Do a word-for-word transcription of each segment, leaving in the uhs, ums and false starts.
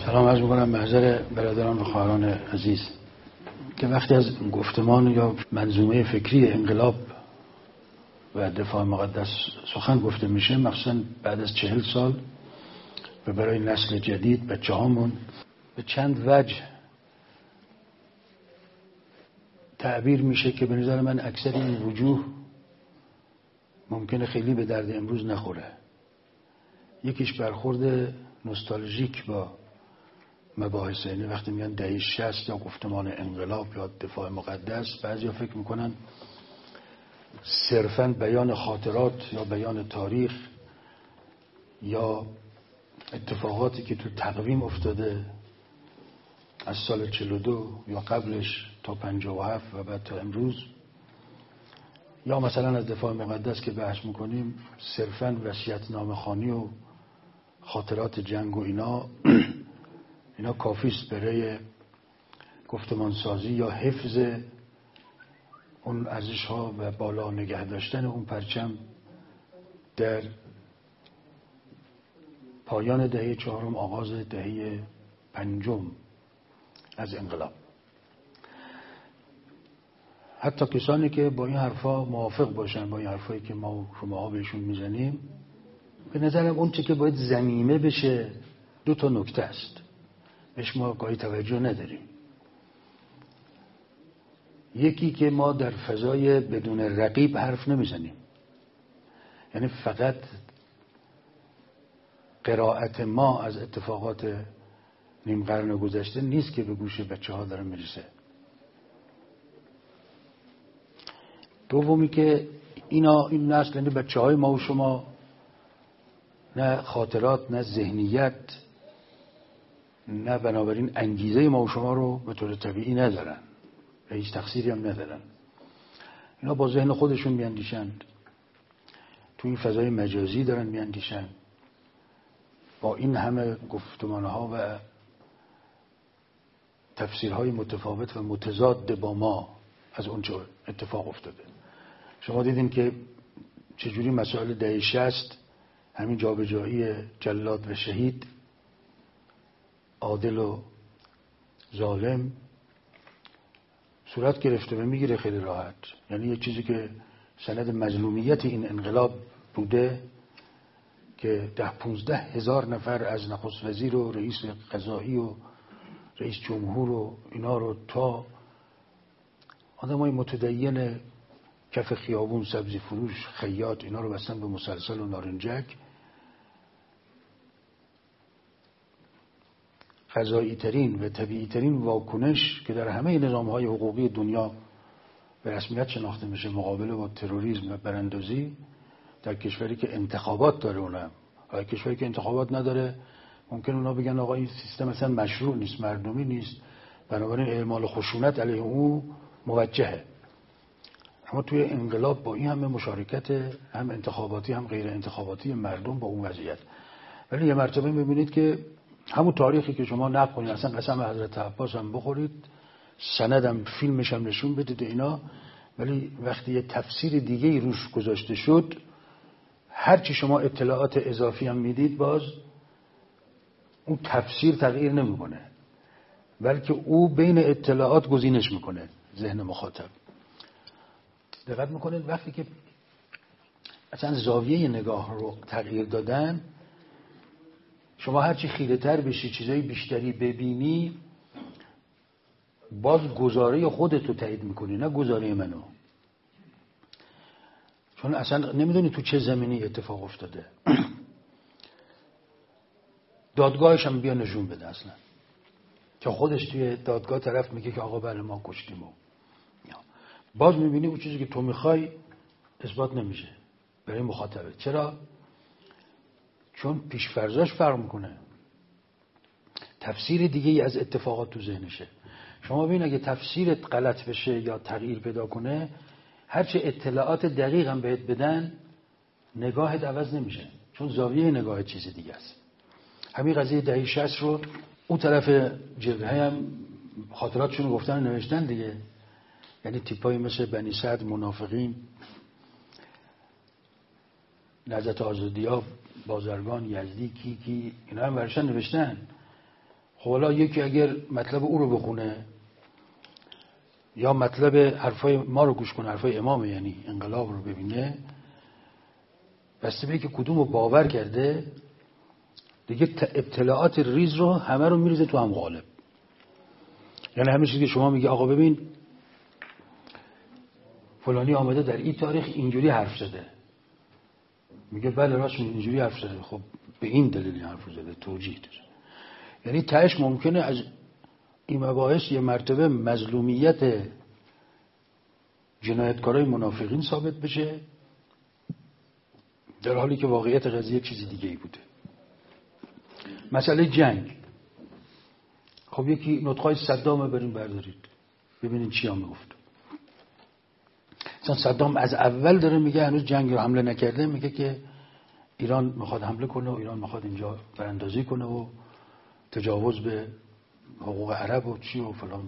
سلام عرض می‌کنم محضر برادران و خواهران عزیز که وقتی از گفتمان یا منظومه فکری انقلاب و دفاع مقدس سخن گفته میشه، مخصوصا بعد از چهل سال و برای نسل جدید بچه هامون به چند وجه تعبیر میشه که به نظر من اکثر این وجوه ممکنه خیلی به درد امروز نخوره. یکیش برخورد نوستالژیک با مباحث، یعنی وقتی میگن دهه شصت یا گفتمان انقلاب یا دفاع مقدس، بعضیا فکر میکنن صرفاً بیان خاطرات یا بیان تاریخ یا اتفاقاتی که تو تقویم افتاده از سال چهل و دو یا قبلش تا پنجاه و هفت و بعد تا امروز، یا مثلا از دفاع مقدس که بحث میکنیم صرفاً وصیت‌نامه خوانی و خاطرات جنگ و اینا اینا کافیست برای گفتمانسازی یا حفظ اون ارزش ها و بالا نگه داشتن اون پرچم در پایان دهه چهارم، آغاز دهه پنجم از انقلاب. حتی کسانی که با این حرفا موافق باشن، با این حرفایی که ما شماها بهشون میزنیم، به نظرم اون چه که باید ضمیمه بشه دو تا نکته است، بهش ما گاهی توجه نداریم. یکی که ما در فضای بدون رقیب حرف نمیزنیم، یعنی فقط قرائت ما از اتفاقات نیم قرن گذشته نیست که به گوش بچه ها داره میرسه. دومی که اینا این نسل، یعنی بچه های ما و شما، نه خاطرات نه ذهنیت نه بنابراین انگیزه ما و شما رو به طور طبیعی ندارن و هیچ تقصیری هم ندارن. اینا با ذهن خودشون میاندیشند، تو این فضای مجازی دارن میاندیشند، با این همه گفتمانها و تفسیرهای متفاوت و متضاد با ما از اون چه اتفاق افتاده. شما دیدین که چجوری مسائل دهه شصت، همین جابجایی جلاد و شهید، عادل و ظالم، صورت گرفته و میگیره خیلی راحت. یعنی یه چیزی که سند مظلومیت این انقلاب بوده که ده پونزده هزار نفر از نخست وزیر و رئیس قضایی و رئیس جمهور و اینا رو تا آدمای متدین کف خیابون، سبزی فروش، خیاط، اینا رو بستن به مسلسل و نارنجک. قضایی ترین و طبیعی ترین واکنش که در همه نظام های حقوقی دنیا به رسمیت شناخته میشه مقابله با تروریسم و براندازی، در کشوری که انتخابات داره، اونم های کشوری که انتخابات نداره ممکن اونا بگن آقا این سیستم اصلا مشروع نیست، مردمی نیست، بنابراین اعمال خشونت علیه اون موجهه. اما توی انقلاب با این همه مشارکت هم انتخاباتی هم غیر انتخاباتی مردم با اون وضعیت، ولی یه مرتبه میبینید که همون تاریخی که شما نقل کنید، اصلا قسم حضرت عباس هم بخورید، سندم فیلمش هم نشون بدید اینا، ولی وقتی یه تفسیر دیگه روش گذاشته شد، هرچی شما اطلاعات اضافی هم میدید باز اون تفسیر تغییر نمیکنه، بلکه او بین اطلاعات گزینش میکنه ذهن مخاطب. دقت میکنید وقتی که اصلا زاویه نگاه رو تغییر دادن، شما هرچی خیره تر بشی، چیزای بیشتری ببینی، باز گزاره خودت رو تایید میکنی نه گزاره منو، چون اصلا نمیدونی تو چه زمینی اتفاق افتاده. دادگاهش هم بیا نشون بده اصلا، که خودش توی دادگاه طرف میگه که آقا بله ما کشتیم، و باز میبینی اون چیزی که تو میخوای اثبات نمیشه برای مخاطبه. چرا؟ چون پیشفرضاش فرق میکنه، تفسیر دیگه ای از اتفاقات تو ذهنشه. شما ببین اگه تفسیرت غلط بشه یا تغییر پیدا کنه، هرچه اطلاعات دقیق هم بهت بدن نگاهت عوض نمیشه، چون زاویه نگاه چیز دیگه است. همین قضیه دهه شصت رو اون طرف جبهه هم خاطراتشون گفتن و نوشتن دیگه، یعنی تیپایی مثل بنی سعد، منافقین، نهضت آزادی‌ها، بازرگان، یزدی، کی کی اینا هم ورشن نوشتن. خب حالا یکی اگر مطلب او رو بخونه یا مطلب حرفای ما رو گوش کنه، حرفای امام یعنی انقلاب رو ببینه، بسته به که کدوم رو باور کرده دیگه اطلاعات ریز رو همه رو میریزه تو هم قالب. یعنی همه چیزی که شما میگه آقا ببین فلانی آمده در این تاریخ اینجوری حرف زده، میگه بله راست اینجوری حرف زده، خب به این دلیل حرف زده، توجیه داره. یعنی تهش ممکنه از این مباحث یه مرتبه مظلومیت جنایتکارای منافقین ثابت بشه، در حالی که واقعیت قضیه چیزی دیگه ای بوده. مسئله جنگ، خب یکی نطقای صدام بریم بردارید ببینید چی هم میگفت. مثلا صدام از اول داره میگه هنوز جنگ رو حمله نکرده، میگه که ایران میخواد حمله کنه و ایران میخواد اینجا براندازی کنه و تجاوز به حقوق عرب و چی و فلان و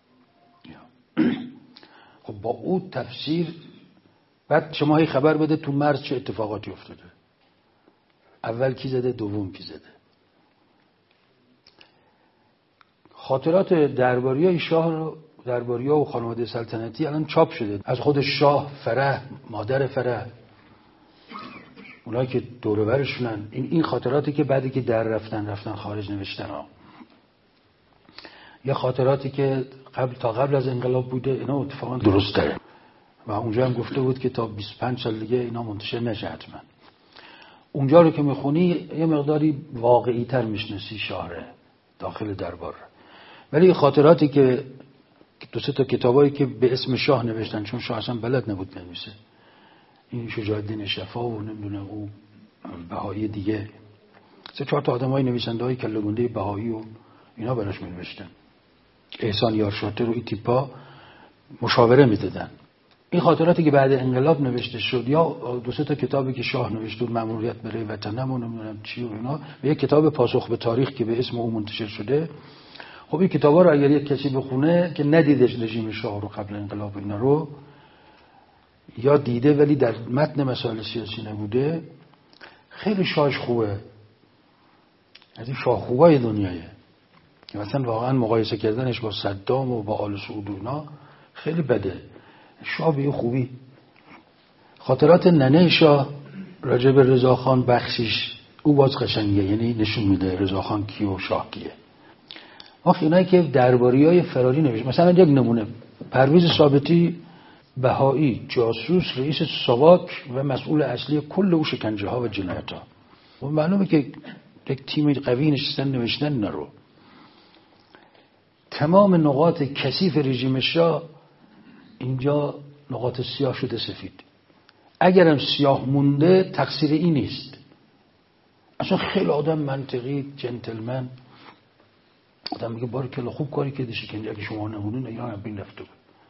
خب با او تفسیر. بعد شما هی خبر بده تو مرز چه اتفاقاتی افتاده، اول کی زده دوم کی زده. خاطرات درباریای شاه رو، درباریا و خانواده سلطنتی الان چاپ شده، از خود شاه، فرح، مادر فرح، اونایی که دور و برشونن، این این خاطراتی که بعدی که در رفتن رفتن خارج نوشتن ها، یا خاطراتی که قبل تا قبل از انقلاب بوده، اینا اتفاقا درست داره و اونجا هم گفته بود که تا بیست و پنج سال دیگه اینا منتشر نشه حتما. اونجا رو که میخونی یه مقداری واقعی تر میشناسی شهر داخل دربار. ولی خاطراتی که دو سه تا کتابایی که به اسم شاه نوشتن، چون شاه اصلا بلد نبود بنویسه، این شجاع الدین شفا و نمیدونه او بهایی دیگه، سه چهار تا آدمای نویسنده‌های کله گنده بهایی و اینا براش می‌نوشتن، احسان یارشاتر و این تیپا مشاوره میدادن. این خاطراتی که بعد انقلاب نوشته شد یا دو سه تا کتابی که شاه نوشته بود، مأموریت برای وطنم و نمیدونم چی و اینا، و یک کتاب پاسخ به تاریخ که به اسم او منتشر شده. خب این کتابا رو اگر یک کسی بخونه که ندیدش رژیم شاه رو قبل انقلاب اینا رو، یا دیده ولی در متن مسائل سیاسی نبوده، خیلی شاهش خوبه، از این شاه خوبای دنیایه که مثلا واقعا مقایسه کردنش با صدام و با آل سعود و اینا خیلی بده. شاه به خوبی. خاطرات ننه شاه راجع به رضاخان بخشیش او باز قشنگه، یعنی نشون میده رضاخان کی و شاه کیه. آخه اینایی که درباریای فراری نوشت، مثلا یک نمونه پرویز ثابتی، بهایی، جاسوس، رئیس ساواک و مسئول اصلی کل او شکنجه ها و جنایت ها. و معلومه که یک تیم قوی نشستن نوشتن نرو. تمام نقاط کثیف رژیم شاه اینجا نقاط سیاه شده سفید. اگرم سیاه مونده تقصیر این نیست. اصلا خیلی آدم منطقی، جنتلمن، آدم میگه بارکلا خوب کاری کردی شکنجه، اگه شما نمونین ایران هم بین رفته بود.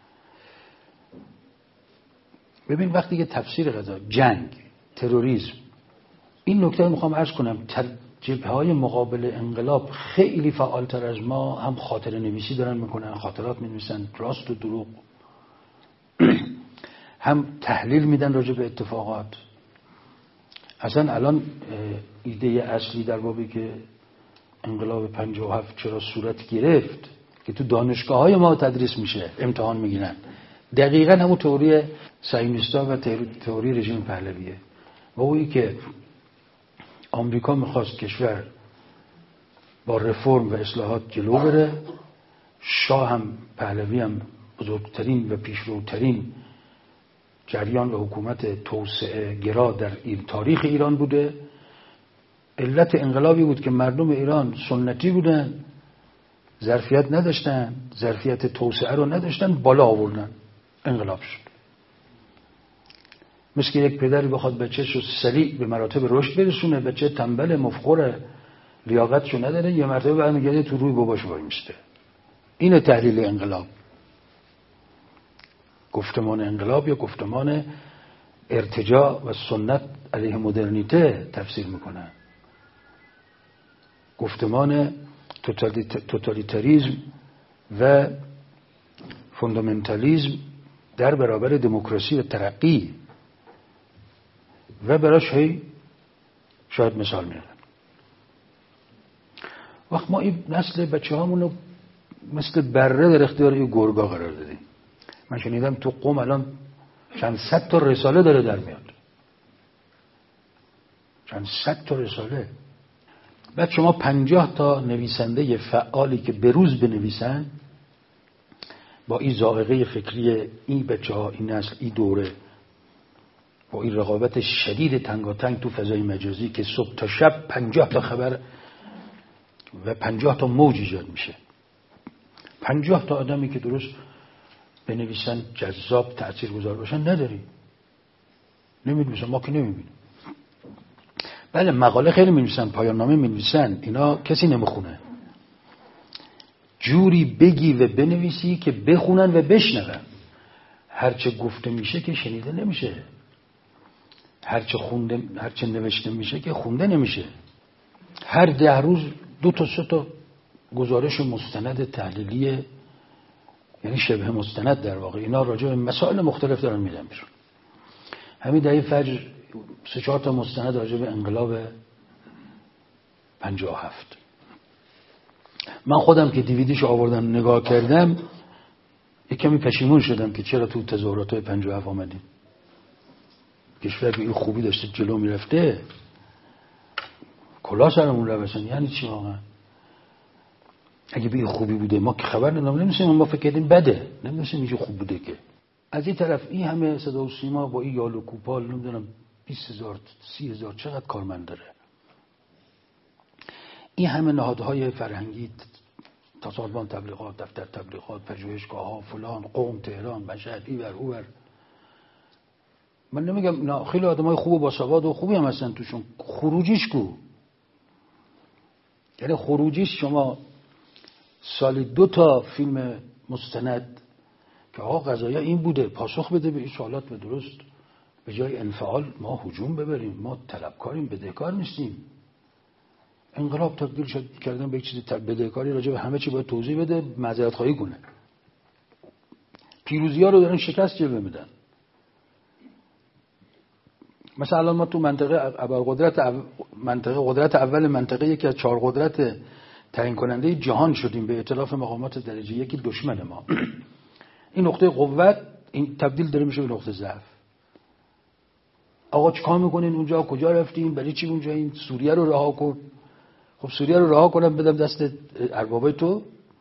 ببین وقتی که تفسیر قضا، جنگ، تروریسم، این نکته رو میخوام عرض کنم، جبهه‌های مقابل انقلاب خیلی فعالتر از ما هم خاطره نویسی دارن میکنن، خاطرات می‌نویسن، راست و دروغ، هم تحلیل میدن راجع به اتفاقات. اصلا الان ایده اصلی در بابی که انقلاب پنجاه و هفت چرا صورت گرفت که تو دانشگاه‌های ما تدریس میشه، امتحان میگیرن، دقیقاً همون تئوری صهیونیست‌ها و تئوری رژیم پهلویه. و اونی که آمریکا میخواست کشور با رفرم و اصلاحات جلو بره، شاه هم پهلوی هم بزرگترین و پیشروترین جریان و حکومت توسعه گرا در این تاریخ ایران بوده. علت انقلابی بود که مردم ایران سنتی بودن، ظرفیت نداشتن، ظرفیت توسعه رو نداشتن، بالا آوردن، انقلاب شد. مثل که یک پدری بخواد بچه‌ش رو سریع به مراتب رشد برسونه، بچه تنبل مفخور لیاقتشو نداره، یه مرتبه برمیگرده تو روی باباش وای میسته. اینه تحلیل انقلاب. گفتمان انقلاب یا گفتمان ارتجاع و سنت علیه مدرنیته تفسیر میکنن. گفتمان توتالیتاریسم و فوندامنتالیسم در برابر دموکراسی و ترقی و براش هی شاید مثال میارن. وقت ما این نسل بچه هامونو مثل بره در اختیار یه گرگا قرار دادیم. من شنیدم تو قم الان چند صد تا رساله داره در میاد، چند صد تا رساله. بعد شما پنجاه تا نویسنده فعالی که بروز بنویسن با این ذائقه فکری این بچه ها، این نسل، این دوره، با این رقابت شدید تنگاتنگ تو فضای مجازی که صبح تا شب پنجاه تا خبر و پنجاه تا موج ایجاد میشه، پنجاه تا آدمی که درست بنویسن جذاب تاثیرگذار باشن نداری، نمیدونم، ما که نمیبینیم. بله مقاله خیلی می‌نویسن، پایان نامه می‌نویسن، اینا کسی نمیخونه. جوری بگی و بنویسی که بخونن و بشنون. هرچه گفته میشه که شنیده نمیشه، هرچه خونده، هرچه نوشته میشه که خونده نمیشه. هر ده روز دو تا سه تا گزارش مستند تحلیلی، یعنی شبه مستند در واقع، اینا راجع به مسائل مختلف دارن میدن بیرون. همین دهه فجر سه چهار تا مستند راجع به انقلاب پنجاه و هفت. من خودم که دیویدیش آوردم نگاه کردم یک کمی پشیمون شدم که چرا تو تظاهرات های پنجاه و هفت آمدیم. کشور به این خوبی داشته جلو میرفته، کلا سرمون رو بسن. یعنی چی واقعا؟ اگه به این خوبی بوده ما که خبر نداریم، نمی‌شیم ما فکر کردیم بده، نمی‌شیم اینجا خوب بوده که. از این طرف این همه صدا و سیما با این یال و کوپال، نمیدونم بیست هزار سی هزار چقدر کارمند داره. این همه نهادهای فرهنگی، سازمان تبلیغات، دفتر تبلیغات، پژوهشگاه ها، فلان، قم، تهران، مشهد، اینور اونور. من نمیگم نه، خیلی آدمای خوب و باسواد و خوبی هم هستن توشون. خروجیش کو؟ یعنی خروجیش شما سالی دو تا فیلم مستند که آقا قضایا این بوده، پاسخ بده به این سوالات به درست، به جای انفعال ما هجوم ببریم، ما طلبکاریم، بدهکار نیستیم. انقلاب تبدیل شد کردن به یک چیز بدهکاری، راجع به همه چی باید توضیح بده، معذرت خواهی کنه. پیروزی‌ها رو دارن شکست جلوه میدن. مثلا الان ما تو منطقه ابرقدرت منطقه قدرت اول منطقه یکی از چهار قدرت تعیین کننده جهان شدیم به ائتلاف مقامات درجه یکی دشمن ما. این نقطه قوت این تبدیل داره میشه به نقطه ضعف. آقا چیکار میکنین اونجا؟ کجا رفتین؟ برای چی اونجا؟ این سوریه رو رها کن. خب سوریه رو رها کنم بدم دست اربابای تو؟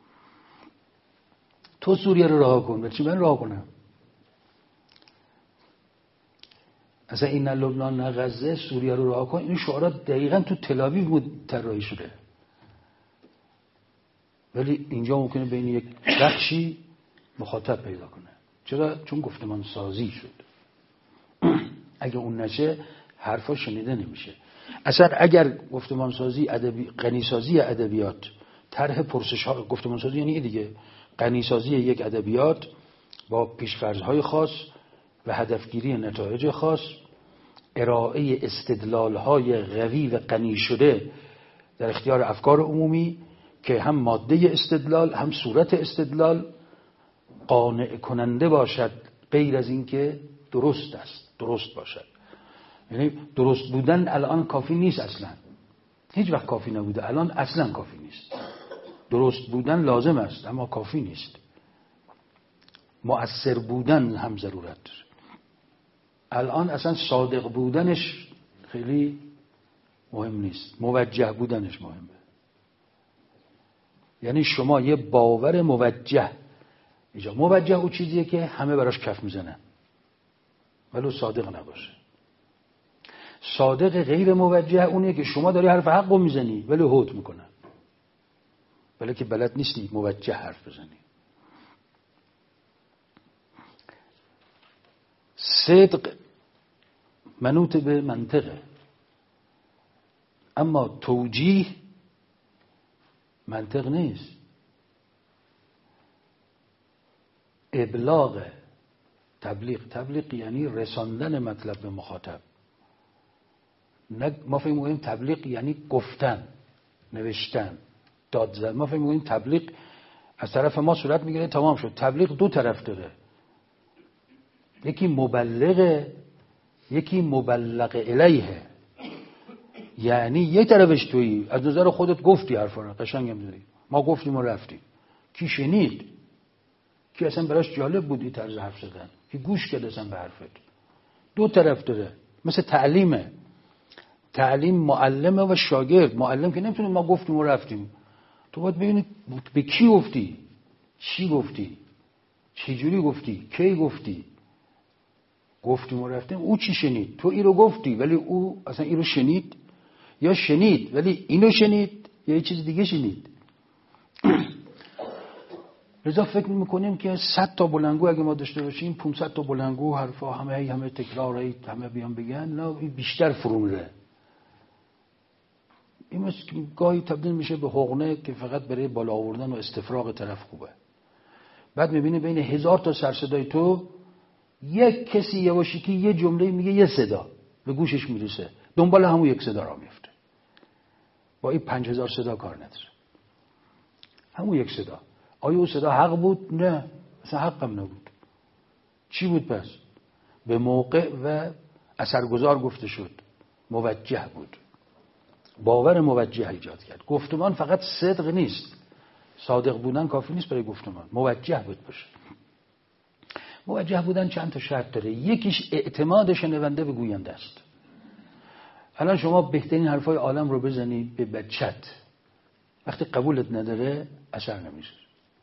تو سوریه رو رها کن، برای چی من رها کنم؟ اصلا این نه لبنان نه غزه، سوریه رو رها کن، این شعارات دقیقاً تو تل‌آویو بود طراحی شده. ولی اینجا ممکنه بین یک بخشی مخاطب پیدا کنه. چرا؟ چون گفتمان سازی شد. اگه اون نشه حرفا شنیده نمیشه. اصلا اگر گفتمان سازی ادبی، غنی سازی ادبیات، طرح پرسش ها، گفتمان سازی یعنی دیگه غنی سازی یک ادبیات با پیش‌فرض‌های خاص و هدفگیری نتایج خاص، ارائه استدلال‌های قوی و غنی شده در اختیار افکار عمومی که هم ماده استدلال هم صورت استدلال قانع کننده باشد، غیر از این که درست است، درست باشد. یعنی درست بودن الان کافی نیست، اصلا هیچ وقت کافی نبوده، الان اصلا کافی نیست. درست بودن لازم است اما کافی نیست. مؤثر بودن هم ضرورت داره. الان اصلا صادق بودنش خیلی مهم نیست، موجه بودنش مهمه. یعنی شما یه باور موجه اینجا، موجه او چیزیه که همه براش کف میزنن ولی صادق نباشه. صادق غیر موجه اونیه که شما داری حرف حق رو میزنی ولی هوت میکنن، ولی که بلد نیستی موجه حرف بزنی. صدق منوط به منطقه، اما توجیه منطق نیست. ابلاغ، تبلیغ، تبلیغ یعنی رساندن مطلب به مخاطب. ما فکر می‌کنیم تبلیغ یعنی گفتن، نوشتن، داد زدن. ما فکر می‌کنیم تبلیغ از طرف ما صورت میگیره تمام شد. تبلیغ دو طرف داره، یکی مبلغه، یکی مبلغ الیه. یعنی یه طرفش تویی، از نظر خودت گفتی حرفا رو، قشنگم داری، ما گفتیم و رفتیم. کی شنید؟ کی اصلا براش جالب بود این طرز حرف زدن؟ کی گوش کرد اصلا به حرفت؟ دو طرف داره، مثل تعلیمه. تعلیم معلمه و شاگرد. معلم که نمیتونه ما گفتیم و رفتیم، تو باید ببینی به کی گفتی، چی گفتی، چه جوری گفتی، کی گفتی. گفتیم و رفتیم، او چی شنید؟ تو اینو گفتی ولی او اصلا اینو شنید، یا شنید ولی اینو شنید، یا یه چیز دیگه شنید. لذا فکر میکنیم که صد تا بلنگو اگه ما داشته باشیم، پانصد تا بلنگو حرفا همه همه تکرار هست، همه بیان بگن، نه این بیشتر فرو میره. این مثل گاهی تبدیل میشه به حقنه که فقط برای بالا آوردن و استفراغ طرف خوبه. بعد میبینی بین هزار تا سرصدای تو یک کسی یواشکی یه جمله میگه، یه صدا به گوشش میرسه، دنبال همون یک صدا را میفته. با این پنج هزار صدا کار نداره، همون یک صدا. آیا اون صدا حق بود؟ نه، اصلا حقم نبود. چی بود پس؟ به موقع و اثرگذار گفته شد، موجه بود، باور موجه ایجاد کرد. گفتمان فقط صدق نیست، صادق بودن کافی نیست برای گفتمان، موجه بود باشه. موجه بودن چند تا شرط داره. یکیش اعتماد شنونده به گوینده است. الان شما بهترین حرفای عالم رو بزنی به بچت، وقتی قبولت نداره اثر نمیذاره.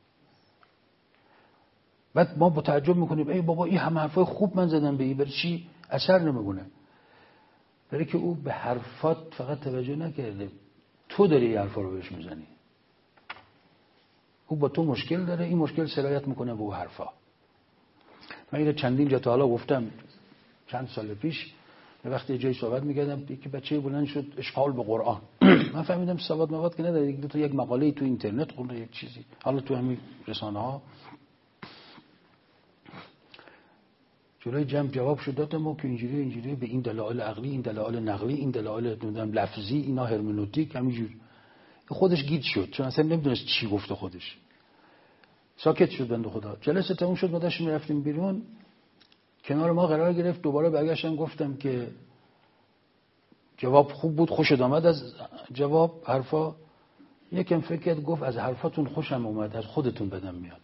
بعد ما با تعجب میکنیم ای بابا این همه حرفای خوب من زدم به این، برای چی اثر نمیکنه؟ برای که او به حرفات فقط توجه نکرده، تو داری این حرفا رو بهش میزنی. او با تو مشکل داره، این مشکل سرایت میکنه به او حرفا. من اینو چندین جا تا حالا گفتم. چند سال پیش به وقتی جای صحبت میکردم، یکی بچه بلند شد اشغال به قرآن. من فهمیدم سواد مواد که نداره، یک دو تا یک مقاله تو اینترنت خونده، یک چیزی حالا تو همین رسانه ها جلوی جمع جواب شد دادم و که اینجوری اینجوری به این دلایل عقلی، این دلایل نقلی، این دلایل نمیدونم لفظی، اینا هرمنوتیک، همینجور. خودش گیج شد چون اصلا نمیدونست چی گفته خودش. ساکت شد بنده خدا. جلسه تموم شد، ما داشتیم میرفتیم بیرون، کنار ما قرار گرفت. دوباره برگشتم گفتم که جواب خوب بود، خوشت آمد از جواب حرفا؟ یکم فکر کرد گفت از حرفاتون خوشم اومد، از خودتون بدم میاد.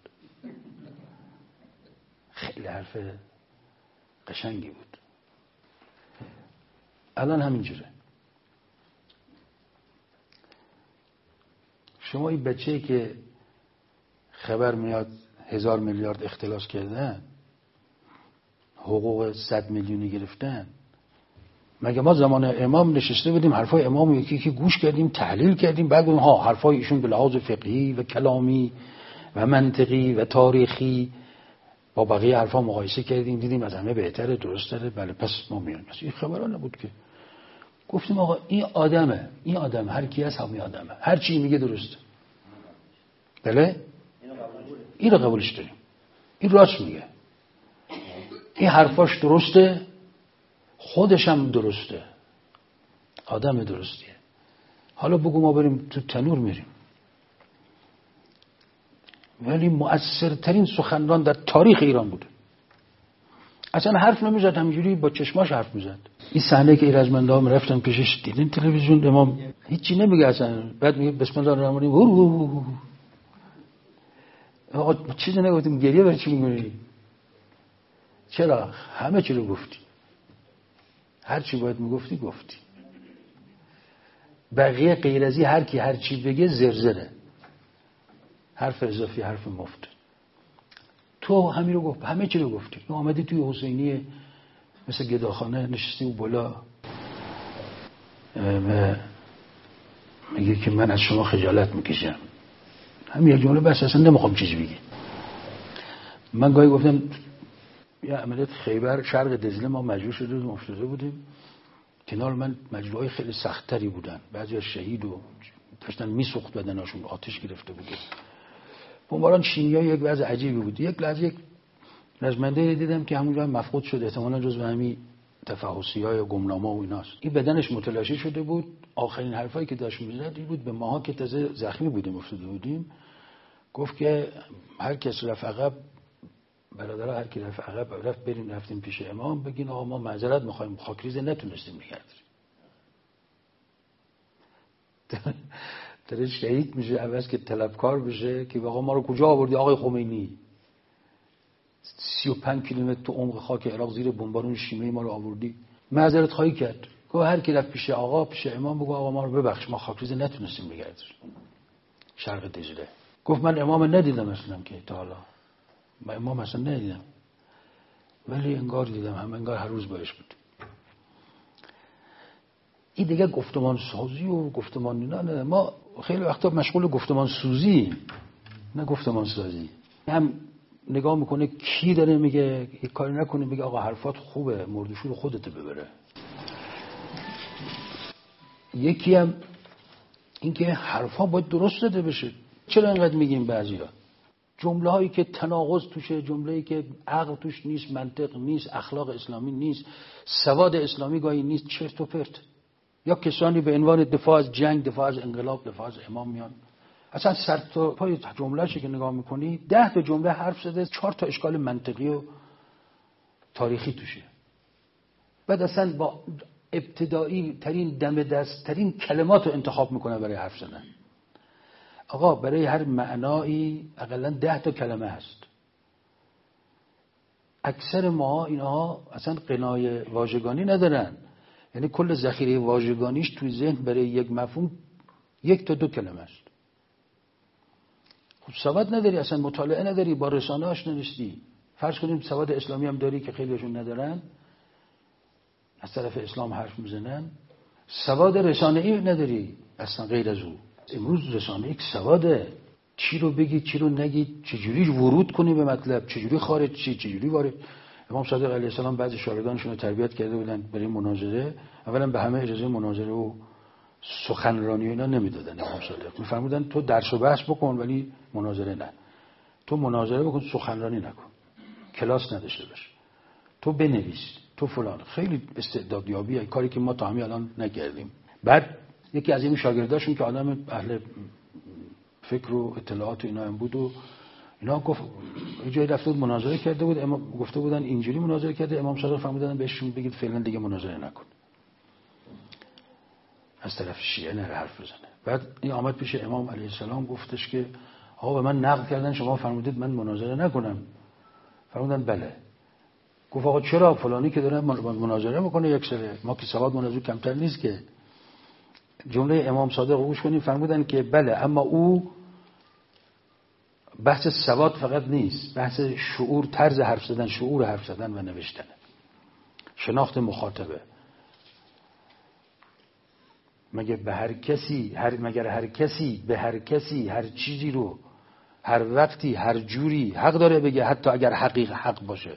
خیلی حرف قشنگی بود. الان همینجوره. شما این بچه‌ای که خبر میاد هزار میلیارد اختلاس کردن، حقوق صد میلیونی گرفتن، مگه ما زمان امام نشسته بودیم حرفای امام یکی یکی گوش کردیم، تحلیل کردیم، بعد گفتیم ها حرفای ایشون به لحاظ فقهی و کلامی و منطقی و تاریخی با بقیه حرفا مقایسه کردیم، دیدیم از همه بهتره، درسته، بله پس ما میایم. این خبرا نبود که. گفتیم آقا این آدمه، این آدم هر کی هست همین آدمه، هر چی میگه درسته. بله؟ این رو قبولش داریم. این راست میگه. این حرفاش درسته، خودش هم درسته، آدم درستیه. حالا بگو ما بریم تو تنور میریم. ولی مؤثرترین سخنران در تاریخ ایران بود. اصلا حرف نمیزد، همینجوری با چشماش حرف میزد. این صحنه که ایرجمندان هم رفتن پیشش، دیدین تلویزیون، امام هیچی نمیگه اصلا، بعد میگه بسم الله الرحمن الرحیم. آقا چیزی نگفتیم، گریه برای چی میکنی؟ چرا؟ همه چی رو گفتی، هر چی باید میگفتی گفتی. بقیه غیر از این هر کی هر چی بگه زرزره، حرف اضافی، حرف مفت. تو همین رو گفت، همه چی رو گفتی. تو آمدی توی حسینیه مثل گداخانه نشستی و بالا و میگه که من از شما خجالت میکشم. همین یک جمله بس، اصلا نمیخوام چیزی بگی. من گاهی گفتم یه عملیات خیبر شرق دجله ما مجبور شده بودیم افتاده بودیم کنار من، مجروحای خیلی سختری بودن، بعضی شهید و داشتن میسوخت بدناشون، آتش گرفته بود. بمباران چینی‌ها یک وضع عجیبی بود. یک لحظه یک رزمنده دیدم که همونجا مفقود شده، احتمالاً جزو همین تفحصی‌ها یا گمنام‌ها و ایناست. این بدنش متلاشی شده بود. آخرین حرفایی که داشت می‌زد این بود به ماها که تازه زخمی بودیم افتاده بودیم، گفت که هر کس رفت عقب، برادرها هر کی رفت عقب رفت بریم رفتیم پیش امام بگین آقا ما معذرت می‌خوایم، خاکریزه نتونستیم نگه داریم. داره شهید میشه عوض که طلبکار بشه که آقا ما رو کجا آوردی آقای خمینی؟ سی و پنج کیلومتر تو عمق خاک عراق زیر بمبارون شیمیایی ما رو آوردی. معذرت خواهی کرد. گفت هر کی رفت پیش آقا پیش امام بگو آقا ما رو ببخش ما خاکریزه نتونستیم نگردیم شرق دجله. گفت من امام ندیدم اصلا که تا حالا من امام اصلا ندیدم ولی انگار دیدم هم انگار هر روز باش بود. این دیگه گفتمان سازی و گفتمان نه نه ما خیلی وقتا مشغول گفتمان سوزی نه گفتمان سازی. هم نگاه میکنه کی داره میگه یک کاری نکنه میگه آقا حرفات خوبه مردشور خودت ببره. یکی هم این که حرفا باید درست داده بشه. چرا اینقدر میگیم بعضیا جمله هایی که تناقض توشه، جمله‌ای که عقل توش نیست، منطق نیست، اخلاق اسلامی نیست، سواد اسلامی گاهی نیست، چرت و پرت. یا کسانی به عنوان دفاع از جنگ، دفاع از انقلاب، دفاع از امام میان. اصلا سر تا پای جمله‌شو که نگاه میکنی ده تا جمله حرف زده، چهار تا اشکال منطقی و تاریخی توشه. بعد اصلا با ابتدایی ترین دم دست ترین کلمات رو انتخاب میکنه برای حرف زدن. آقا برای هر معنایی حداقل ده تا کلمه هست. اکثر ما اینها اصلا قنای واژگانی ندارن. یعنی کل ذخیره واژگانیش توی ذهن برای یک مفهوم یک تا دو کلمه است. خب سواد نداری، اصلا مطالعه نداری، با رسانه آشنا نیستی. فرض کنیم سواد اسلامی هم داری که خیلیشون ندارن، از طرف اسلام حرف میزنن. سواد رسانه‌ای نداری اصلا غیر از او. امروز رسانه یک سواده، چی رو بگی چی رو نگی، چجوری ورود کنی به مطلب، چجوری خارج چی چجوری وارد. امام صادق علیه السلام بعضی شاگردانشون رو تربیت کرده بودن برای مناظره. اولا به همه اجازه مناظره و سخنرانی و اینا نمیدادن. امام صادق میفرمودن تو درس و بحث بکن ولی مناظره نه. تو مناظره بکن سخنرانی نکن. کلاس نداشته باش. تو بنویس، تو فلان. خیلی استعدادیابیه، کاری که ما تا همین الان نکردیم. بعد یکی از این شاگرداشون که آدم اهل فکر و اطلاعات و اینا هم بود و اینا گفت یه جایی رفته بود مناظره کرده بود، امام گفته بودن اینجوری مناظره کرده، امام صادق فرمودن بهشون بگید فعلا دیگه مناظره نکن. از طرف شیعه نره حرف بزنه. بعد این آمد پیش امام علیه السلام گفتش که آقا به من نقل کردن شما فرمودید من مناظره نکنم. فرمودن بله. گفت آقا چرا؟ فلانی که داره مناظره میکنه یک سره، ما که سواد مناظره کمتر نیست که. جمله امام صادق رو گوش کنیم. فرمودن که بله اما او بحث سواد فقط نیست، بحث شعور، طرز حرف زدن، شعور حرف زدن و نوشتن، شناخت مخاطبه. مگه به هر کسی هر مگر هر کسی به هر کسی هر چیزی رو هر وقتی هر جوری حق داره بگه، حتی اگر حقیق حق باشه.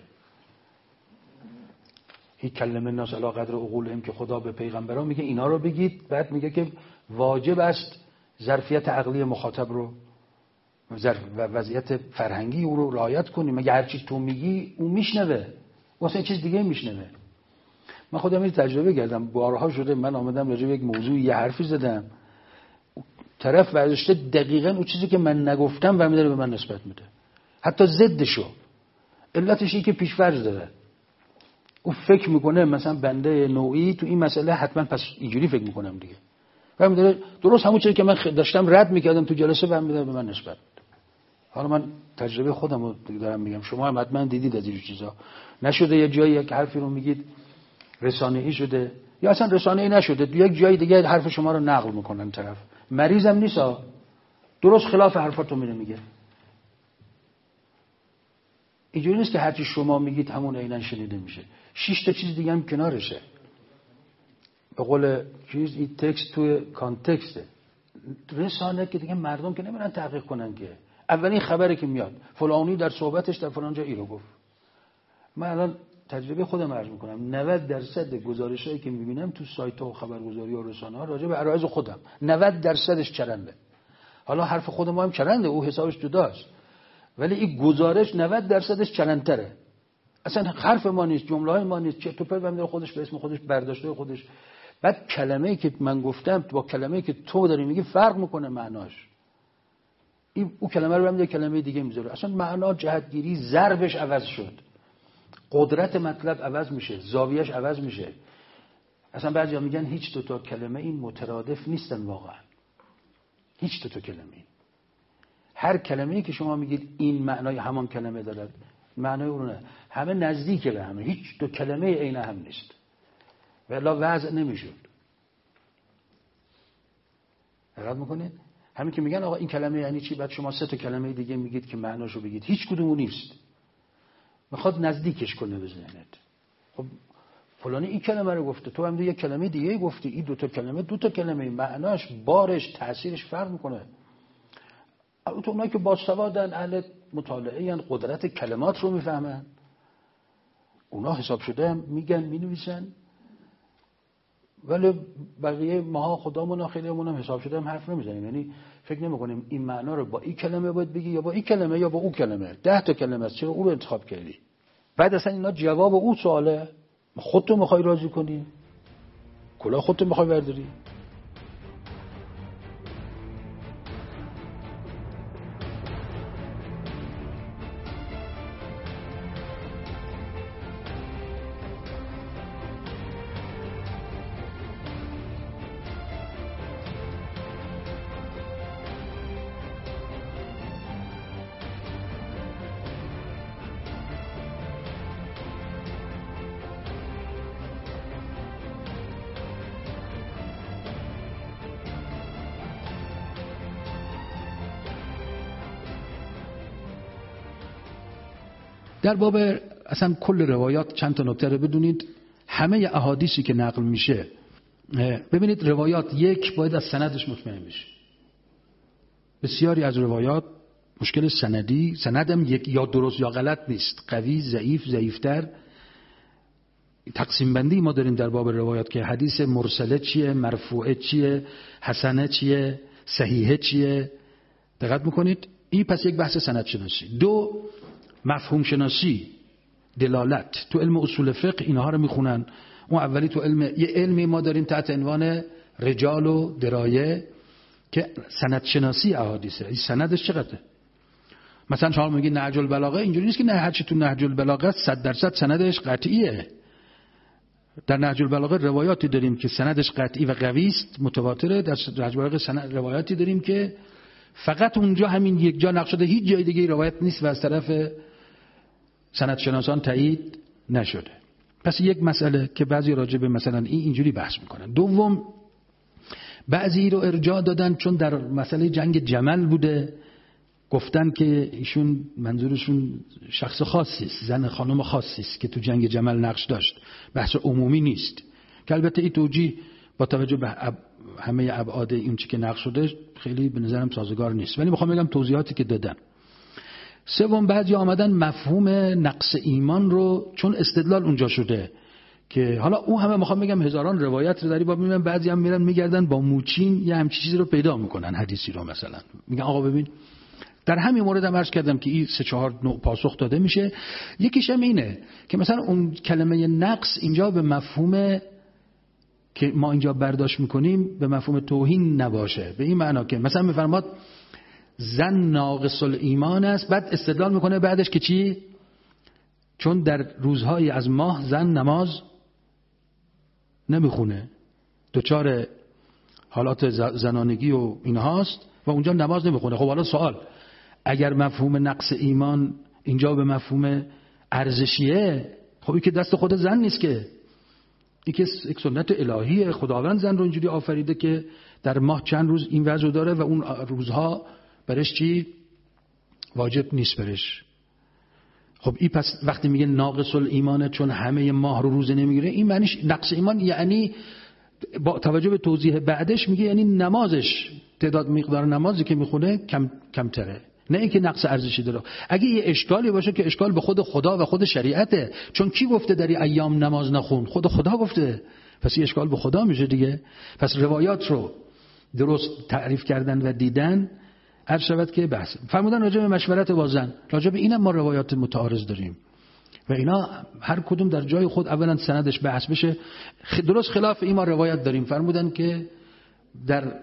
این کلمه الناس علی قدر عقولهم که خدا به پیغمبران میگه اینا رو بگید. بعد میگه که واجب است ظرفیت عقلی مخاطب رو و وضعیت فرهنگی او رو رعایت کنیم. مگه هر چیز تو میگی اون میشنوه، واسه چیز دیگه میشنوه. من خودم این تجربه کردم، بارها شده من آمدم راجع به یک موضوع یه حرفی زدم، طرف ورزشته دقیقاً اون چیزی که من نگفتم و میداره به من نسبت میده، حتی ضدشو. علتش اینه که پیش‌فرض داره. او فکر میکنه مثلا بنده نوعی تو این مسئله حتما پس اینجوری فکر میکنم دیگه، و میداره درست همون چیزی که من داشتم رد میکردم تو جلسه و میداره به من نسبت میده. حالا من تجربه خودم رو دارم میگم، شما هم حتما دیدید از این چیزا. نشده یه جایی یک حرفی رو میگید رسانه‌ای شده، یا اصلا رسانه‌ای نشده، یک جای دیگه حرف شما رو نقل میکنن. طرف مریضم نیستا، درست خلاف حرفاتو میره میگه. اینجوری نیست که هرچی شما میگید همون عیناً شنیده میشه. شش تا چیز دیگه هم کنارشه. به قول چیز این تکست توی کانتکسته. رسانه که دیگه مردم که نمیرن تحقیق کنن که اولین خبری که میاد فلانی در صحبتش در فلان جا اینو گفت. من الان تجربه خودم عرض میکنم، نود درصد گزارشایی که میبینم تو سایت‌ها و خبرگزاری و رسانه‌ها راجع به عرایض خودم نود درصدش چرنده. حالا حرف خود ما هم چرنده، او حسابش جداست، ولی این گزارش نود درصدش چرندتره. اصلا حرف ما نیست، جمله‌های ما نیست، چه تو پرد خودش به اسم خودش برداشته خودش. بعد کلمه‌ای که من گفتم با کلمه‌ای که تو داری میگی فرق میکنه معناش. این او کلمه رو هم کلمه دیگه میذاره، اصلا معنا جهتگیری ضربش عوض شد، قدرت مطلب عوض میشه، زاویه‌اش عوض میشه. اصلا بعضیا میگن هیچ دو تا کلمه این مترادف نیستن واقعا. هیچ دو تا کلمه. هر کلمه‌ای که شما میگید این معنای همان کلمه دارد، معنای اون نه. همه نزدیک به همه، هیچ دو کلمه عین هم نیست. والا وضع نمیشد. دقت میکنید؟ همین که میگن آقا این کلمه یعنی چی، بعد شما سه تا کلمه دیگه میگید که معناشو بگید، هیچ کدومو نیست. میخواد نزدیکش کنه به ذهنت. خب فلانی این کلمه رو گفته، تو هم یه کلمه دیگه گفتی، این دو تا کلمه دو تا کلمه، معناش، بارش، تاثیرش فرق میکنه. البته اونایی که باسوادن، اهل مطالعه یعنی قدرت کلمات رو میفهمن، اونا حساب شده هم میگن مینویسن، ولی بقیه ماها خدامون خیلیمون هم حساب شده هم حرف نمیزنیم. یعنی فکر نمیکنیم این معنا رو با این کلمه باید بگی یا با این کلمه یا با اون کلمه. ده تا کلمه است، چرا اون رو انتخاب کردی؟ بعد اصلا اینا جواب اون سواله. خودتو میخوای راضی کنی؟ کلاه خودتو میخوای برداری؟ در باب اصلا کل روایات چند تا نکته رو بدونید. همه احادیثی که نقل میشه، ببینید روایات یک باید از سندش مطمئن بشه. بسیاری از روایات مشکل سندی، سندم یک یا درست یا غلط نیست، قوی، ضعیف، ضعیفتر. تقسیم بندی ما داریم در باب روایات که حدیث مرسله چیه، مرفوعه چیه، حسنه چیه، صحیحه چیه. دقت میکنید؟ این پس یک بحث سند شناسی. دو، مفهوم شناسی، دلالت. تو علم اصول فقه اینها رو میخونن. اون اولی تو علم، یه علمی ما داریم تحت عنوان رجال و درایه که سند شناسی احادیثه. این سندش چقدره؟ مثلا شما میگید نهج البلاغه، اینجوری نیست که نه هر چی تو نهج البلاغه صد درصد سندش قطعیه. در نهج البلاغه روایاتی داریم که سندش قطعی و قوی است، متواتره. در نهج البلاغه سند روایاتی داریم که فقط اونجا همین یک جا نقل شده، هیچ جای دیگه روایت نیست و از طرف سند شناسان تایید نشده. پس یک مسئله که بعضی راجع به مثلا این اینجوری بحث میکنن. دوم، بعضی رو ارجاع دادن چون در مسئله جنگ جمل بوده، گفتن که ایشون منظورشون شخص خاصی است، زن خانم خاصی است که تو جنگ جمل نقش داشت، بحث عمومی نیست. که البته این توجیه با توجه به همه ابعاد این چی که نقش شده خیلی به نظرم سازگار نیست، ولی میخوام بگم توضیحاتی که دادن. سوم، بعضی آمدن مفهوم نقص ایمان رو، چون استدلال اونجا شده که حالا اون همه میخوام بگم هزاران روایت رو داری با میبینن، بعضی هم میرن میگردن با موچین یه همچین چیزی رو پیدا میکنن، حدیثی رو مثلا میگن آقا ببین. در همین مورد هم عرض کردم که این سه چهار نوع پاسخ داده میشه. یکیش هم اینه که مثلا اون کلمه نقص اینجا به مفهوم که ما اینجا برداشت میکنیم به مفهوم توهین نباشه، به این معنا که مثلا میفرماد زن ناقص الایمان است، بعد استدلال میکنه بعدش که چی؟ چون در روزهای از ماه زن نماز نمیخونه، دوچار حالات زنانگی و اینهاست و اونجا نماز نمیخونه. خب حالا سوال، اگر مفهوم نقص ایمان اینجا به مفهوم ارزشیه، خب این که دست خود زن نیست که، این که یک سنت الهیه، خداوند زن رو اینجوری آفریده که در ماه چند روز این وضع داره و اون روزها برش چی واجب نیست برش. خب این پس وقتی میگه ناقص الایمانه چون همه ماه رو روزه نمیگیره، این معنیش نقص ایمان یعنی با توجه به توضیح بعدش میگه یعنی نمازش، تعداد مقدار نمازی که میخونه کم کمتره، نه اینکه نقص ارزشی داره. اگه یه اشکالی باشه که اشکال به خود خدا و خود شریعته، چون کی گفته در این ایام نماز نخون؟ خود خدا گفته، پس این اشکال به خدا میشه دیگه. پس روایات رو درست تعریف کردن و دیدن. عرض شود که بحث فرمودن راجع به مشورت با زن، راجع به اینم ما روایات متعارض داریم و اینا هر کدوم در جای خود اولا سندش بحث بشه. درست خلاف این ما روایت داریم، فرمودن که در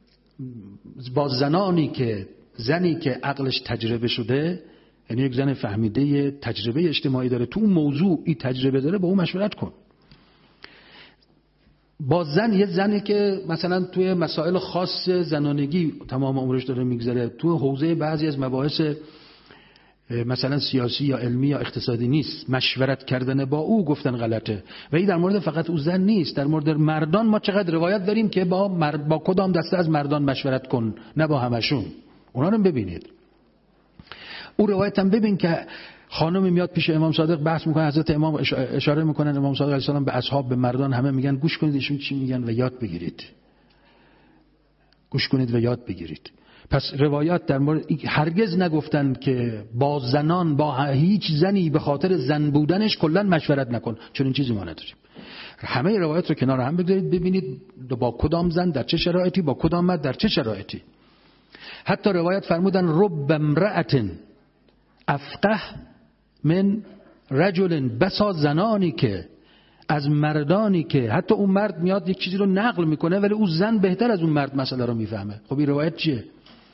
با زنانی که زنی که عقلش تجربه شده، یعنی یک زن فهمیده تجربه اجتماعی داره، تو اون موضوع این تجربه داره، با اون مشورت کن. با زن، یه زنی که مثلا توی مسائل خاص زنانگی تمام عمرش داره میگذره، تو حوزه بعضی از مباحث مثلا سیاسی یا علمی یا اقتصادی نیست، مشورت کردن با او گفتن غلطه. و این در مورد فقط او زن نیست، در مورد مردان ما چقدر روایت داریم که با مرد با کدام دسته از مردان مشورت کن، نه با همشون. اونا رو ببینید. او روایت هم ببین که خانمی میاد پیش امام صادق بحث میکنه، حضرت امام اشاره میکنن امام صادق علیه السلام به اصحاب، به مردان همه میگن گوش کنید ایشون چی میگن و یاد بگیرید. گوش کنید و یاد بگیرید. پس روایات در مورد هرگز نگفتن که با زنان، با هیچ زنی به خاطر زن بودنش کلا مشورت نکن، چون این چیزی ما نداریم. همه روایات رو کنار هم بگذارید ببینید با کدام زن در چه شرایطی، با کدام مرد در چه شرایطی. حتی روایت فرمودن رب امرأة افقه من رجل، بسا زنانی که از مردانی که حتی اون مرد میاد یک چیزی رو نقل میکنه ولی اون زن بهتر از اون مرد مسئله رو میفهمه. خب این روایت چیه؟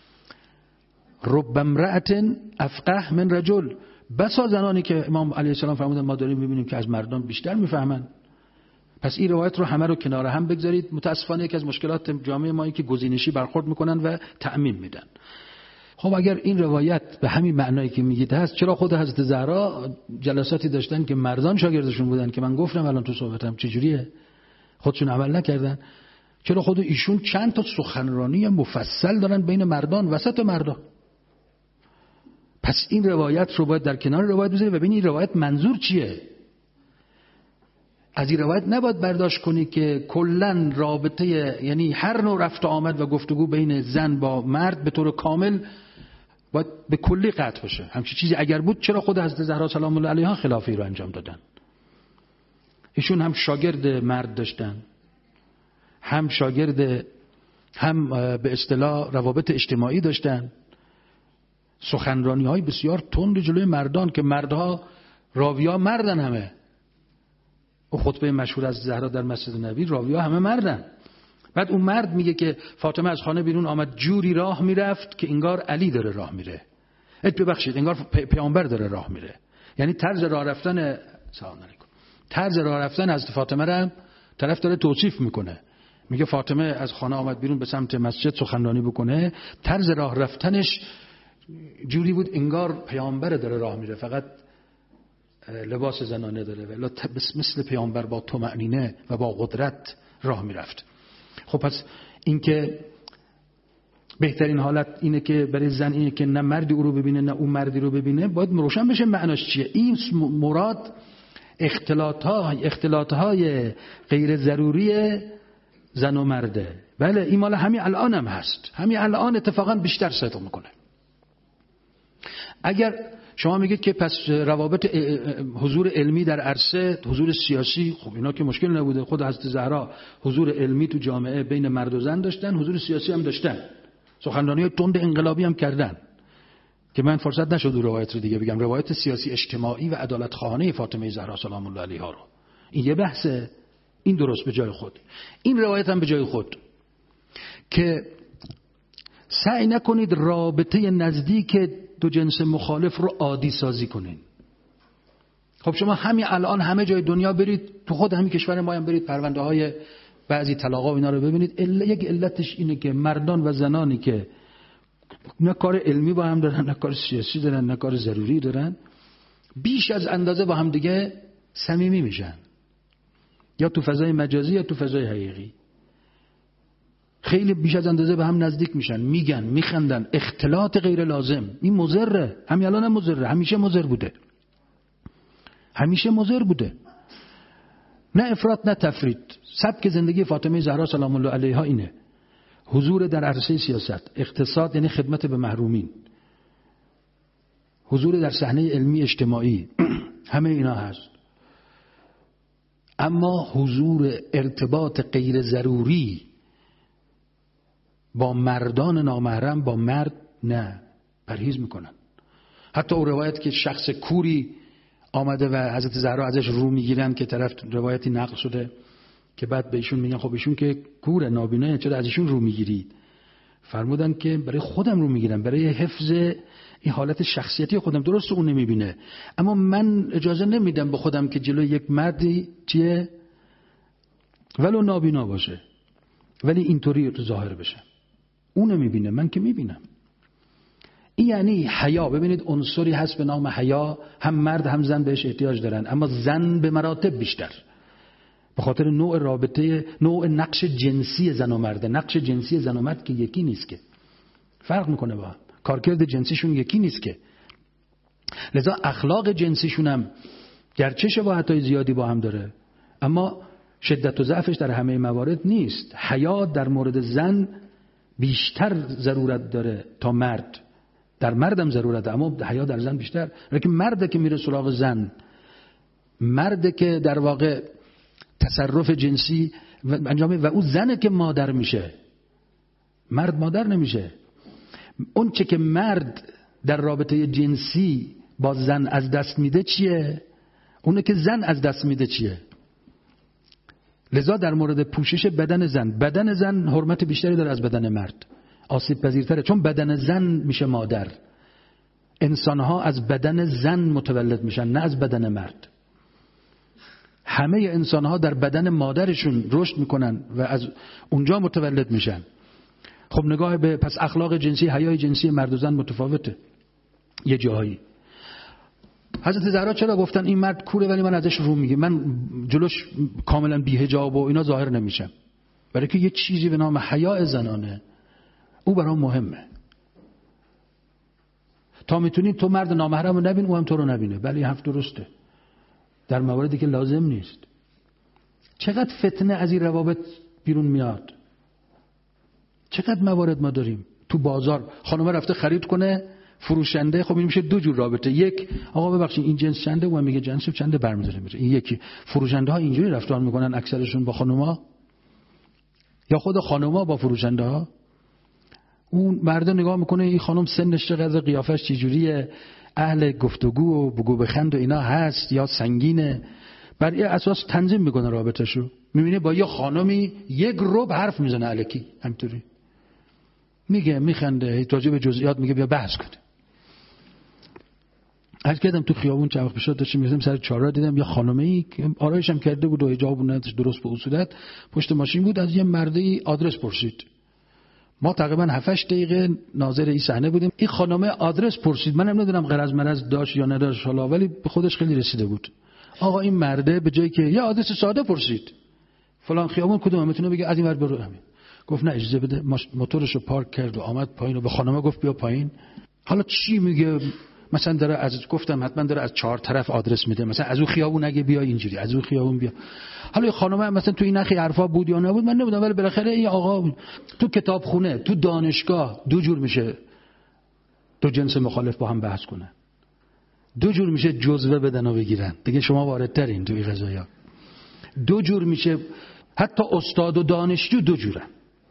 رب امرأة افقه من رجل، بسا زنانی که امام علیه السلام فرمودن ما داریم میبینیم که از مردان بیشتر میفهمن. پس این روایت رو همه رو کنار هم بگذارید. متاسفانه یکی از مشکلات جامعه ما این که گزینشی برخورد میکنن و تعمیم میدن. خب اگر این روایت به همین معنایی که میگید هست، چرا خود حضرت زهرا جلساتی داشتن که مردان شاگردشون بودن که من گفتم الان تو صحبتم چجوریه، خودشون عمل نکردن؟ چرا خود ایشون چند تا سخنرانی مفصل دارن بین مردان، وسط مردان؟ پس این روایت رو باید در کنار روایت بذارید و ببینید این روایت منظور چیه. از این روایت نباید برداشت کنی که کلن رابطه، یعنی هر نوع رفت و آمد و گفتگو بین زن با مرد به طور کامل باید به کلی قطع بشه. همچین چیزی اگر بود چرا خود حضرت زهرا سلام الله علیها خلافی رو انجام دادن؟ ایشون هم شاگرد مرد داشتن، هم شاگرد، هم به اصطلاح روابط اجتماعی داشتن. سخنرانی های بسیار تند جلوی مردان که مردها راویا مردن، همه او خطبه مشهور از زهرا در مسجد نبوی راویا همه مردن. بعد اون مرد میگه که فاطمه از خانه بیرون آمد جوری راه میرفت که انگار علی داره راه میره، ات ببخشید انگار پیامبر داره راه میره. یعنی طرز راه رفتن، سلام علیکم، طرز راه رفتن از فاطمه رو طرف داره توصیف میکنه. میگه فاطمه از خانه آمد بیرون به سمت مسجد سخنرانی بکنه، طرز راه رفتنش جوری بود انگار پیامبر داره راه میره، فقط لباس زنانه داره ولی مثل پیامبر با طمأنینه و با قدرت راه میرفت. خب پس این که بهترین حالت اینه که برای زن اینه که نه مردی او رو ببینه نه اون مردی رو ببینه، باید روشن بشه معناش چیه. این مراد اختلاط ها اختلاط های غیر ضروری زن و مرده. بله این مال همین الان هم هست، همین الان اتفاقا بیشتر صدق میکنه. اگر شما میگید که پس روابط حضور علمی در عرصه، حضور سیاسی، خب اینا که مشکل نبوده. خود حضرت زهرا حضور علمی تو جامعه بین مرد و زن داشتن، حضور سیاسی هم داشتن، سخنرانی تند انقلابی هم کردن که من فرصت نشد اون روایت رو دیگه بگم، روایت سیاسی اجتماعی و عدالت خواهانه فاطمه زهرا سلام الله علیها رو. این یه بحثه، این درست به جای خود، این روایت هم به جای خود، که سعی نکنید رابطه نزدیک دو جنس مخالف رو عادی سازی کنین. خب شما همین الان همه جای دنیا برید، تو خود همین کشور ما هم برید پرونده های بعضی طلاقا و اینا رو ببینید. یک علتش اینه که مردان و زنانی که نه کار علمی با هم دارن، نه کار سیاسی دارن، نه کار ضروری دارن، بیش از اندازه با هم دیگه صمیمی میشن، یا تو فضای مجازی یا تو فضای حقیقی. خیلی بیش از اندازه به هم نزدیک میشن، میگن، میخندن، اختلاط غیر لازم. این مضره، همین الان هم مضره، همیشه مضر بوده، همیشه مضر بوده. نه افراط نه تفرید. سبک زندگی فاطمه زهرا سلام الله علیها اینه: حضور در عرصه سیاست، اقتصاد یعنی خدمت به محرومین، حضور در صحنه علمی اجتماعی، همه اینا هست. اما حضور ارتباط غیر ضروری با مردان نامحرم، با مرد نه، پرهیز میکنن. حتی اون روایت که شخص کوری آمده و حضرت زهرا ازش رو میگیرن که طرف روایتی نقل شده که بعد به ایشون میگن خب ایشون که کوره، نابینه، چرا از ایشون رو میگیرید؟ فرمودن که برای خودم رو میگیرم، برای حفظ این حالت شخصیتی خودم. درست اون نمیبینه، اما من اجازه نمیدم به خودم که جلوی یک مردی چیه ولو نابینا باشه، ولی اینطوری ظاهر بشه. اونو میبینه، من که میبینم. این یعنی حیا. ببینید عنصری هست به نام حیا، هم مرد هم زن بهش احتیاج دارن، اما زن به مراتب بیشتر، به خاطر نوع رابطه، نوع نقش جنسی زن و مرد. نقش جنسی زن و مرد که یکی نیست، که فرق میکنه با هم، کارکرد جنسیشون یکی نیست که. لذا اخلاق جنسیشون هم گرچه شباهت‌های زیادی با هم داره، اما شدت و ضعفش در همه موارد نیست. حیا در مورد زن بیشتر ضرورت داره تا مرد. در مردم ضرورت داره، اما حیا در زن بیشتر. لیکن مرد که میره سراغ زن، مرد که در واقع تصرف جنسی انجام و اون زنه که مادر میشه، مرد مادر نمیشه. اون چه که مرد در رابطه جنسی با زن از دست میده چیه؟ اونه که زن از دست میده چیه؟ لذا در مورد پوشش بدن زن، بدن زن حرمت بیشتری داره از بدن مرد، آسیب پذیرتره، چون بدن زن میشه مادر. انسانها از بدن زن متولد میشن، نه از بدن مرد. همه انسانها در بدن مادرشون رشد میکنن و از اونجا متولد میشن. خب نگاه به پس اخلاق جنسی، حیای جنسی مرد و زن متفاوته یه جایی. حضرت زهرا چرا گفتن این مرد کوره ولی من ازش رو میگم، من جلوش کاملا بی‌حجاب و اینا ظاهر نمیشم؟ برای که یه چیزی به نام حیا زنانه او برام مهمه. تا میتونی تو مرد نامحرم رو نبین، او هم تو رو نبینه. بله حرف درسته در مواردی که لازم نیست. چقدر فتنه از این روابط بیرون میاد، چقدر موارد ما داریم تو بازار. خانم رفته خرید کنه، فروشنده، خب این میشه دو جور رابطه. یک، آقا ببخشید این جنس چنده؟ و میگه جنس چنده، برمی‌داره میره. این یکی. فروشنده ها اینجوری رفتار میکنن اکثرشون با خانوما، یا خود خانوما با فروشنده ها. اون مرد نگاه میکنه این خانم سنش چقدر، قیافش چجوریه، اهل گفتگو و بگو بخند و اینا هست یا سنگینه، بر این اساس تنظیم میکنه رابطه‌شو. میبینه با یه خانمی یک ربع حرف میزنه الکی، همینطوری میگه، میخنده، راجع به جزئیات میگه، بیا بحث کنه. عرض کردم تو خیابون چند وقت پیش داشتم میرفتم سر چهارراه، دیدم یه خانمی که آرایش هم کرده بود و حجاب نداشت درست به اصولت، پشت ماشین بود، از یه مردی آدرس پرسید. ما تقریبا هفت هشت دقیقه ناظر این صحنه بودیم. این خانم آدرس پرسید، منم نمیدونم غرض مرض داشت یا نداشت حالا، ولی به خودش خیلی رسیده بود. آقا این مرده به جایی که یه آدرس ساده پرسید، فلان خیابون کدومه، میتونه بگه از این ور برو همین. گفت نه اجازه بده. موتورشو پارک کرد و آمد پایین و به خانم گفت بیا پایین. حالا چی میگه؟ مثلا داره از، گفتم حتما داره از چهار طرف آدرس میده، مثلا از اون خیابون اگه بیا اینجوری، از اون خیابون بیا. حالا خانم هم مثلا تو این نخی حرفا بود یا نبود من نمیدونم، ولی بالاخره این آقا تو کتابخونه، تو دانشگاه دو جور میشه دو جنس مخالف با هم بحث کنن، دو جور میشه جزوه بدن و بگیرن. دیگه شما واردترین تو این قضایا. دو جور میشه، حتی استاد و دانشجو دو جورن.